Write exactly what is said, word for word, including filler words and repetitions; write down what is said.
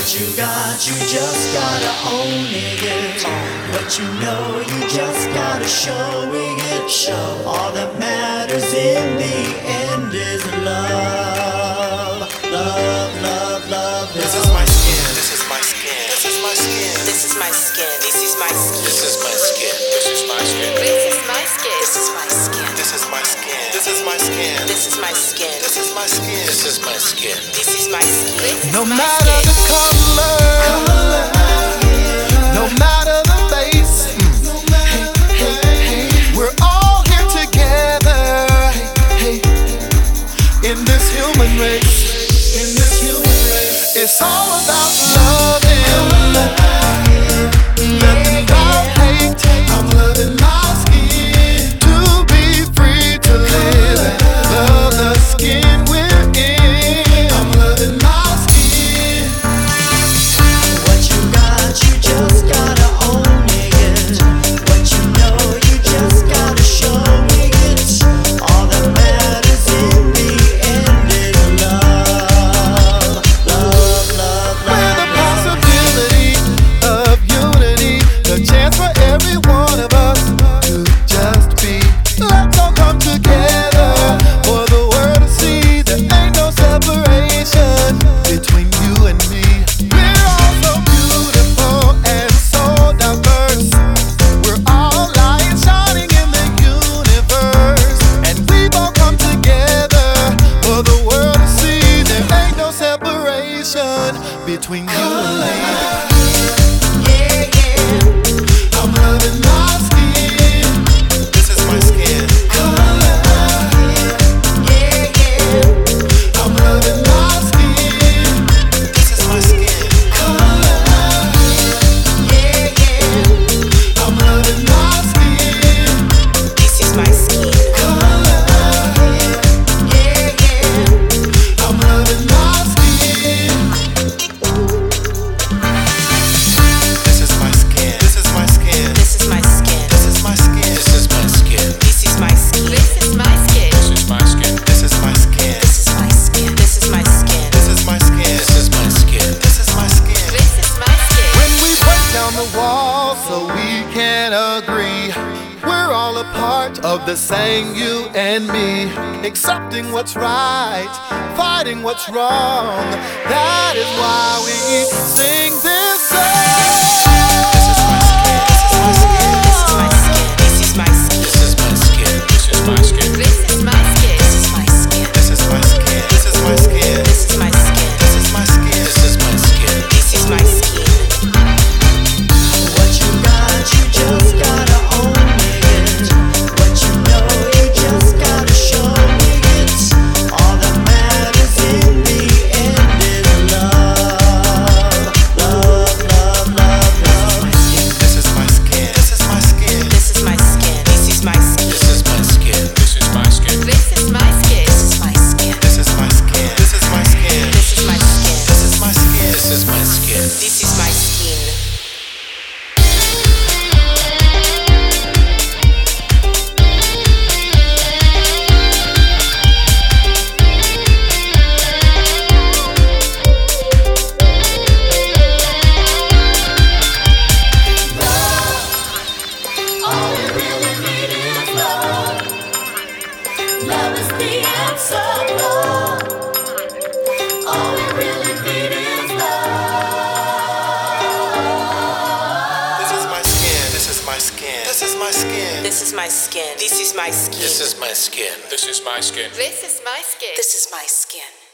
you got, you just gotta own it. What you know, you just gotta show it. Show all that matters in the end is love. Love, love, love. This is my skin. This is my skin. This is my skin. This is my skin. This is my skin. This is my skin. This is my skin. This is my skin. This is my skin. This is my skin. This is my skin. This is my skin. This is my skin. This is my skin. No matter the color, no matter the face, we're all here together in this human race. In this human race, it's all about loving, nothing about hate. I'm loving my skin to be free to live. Love the skin we're in. I'm loving my skin. What you got, you just gotta own it. What you know, you just gotta show it. All that matters in the end is love. Love, love, We're the love, love. possibility of unity, the chance for every one of us to just be. Let's all come together for the world to see. There ain't no separation between you and me. We're all so beautiful and so diverse. We're all lights shining in the universe, and we've all come together for the world to see. There ain't no separation between you and me. Yeah, yeah. I'm loving my skin. This is my skin. Yeah, yeah. I'm loving my skin. This is my skin. Yeah, yeah. I'm loving my skin. This is my skin. Yeah, yeah. I'm loving my skin. This is my skin. This is my skin. This is my skin. This is my skin. This is my skin. This is my skin. This is my skin. This is my skin. This is my skin. This is my skin. This is my skin. This is my skin. This is my skin. This is my skin. This is my skin. When we break down the wall so we can agree, we're all a part of the same you and me. Accepting what's right, fighting what's wrong. That is why we sing this song. This is my skin. This is my skin. This is my skin. This is my skin. This is my skin. This is my skin. This is my skin. This is my skin. This is my skin. This is my skin. This is my skin. This is my skin. What you got, you just gotta own it. What you know, you just gotta show it. All that matters in the end is love. Love, love, love, love. This is my skin. This is my skin. This is my skin. This is my skin. This is my skin. This is my skin. This is my skin. This is my skin. This is my skin. This is my skin. This is my skin. This is my skin. This is my skin. All we really need is love. Love is the answer, love. All we really need is love. This is my skin. This is my skin. This is my skin. This is my skin. This is my skin. This is my skin. This is my skin. This is my skin. This is my skin.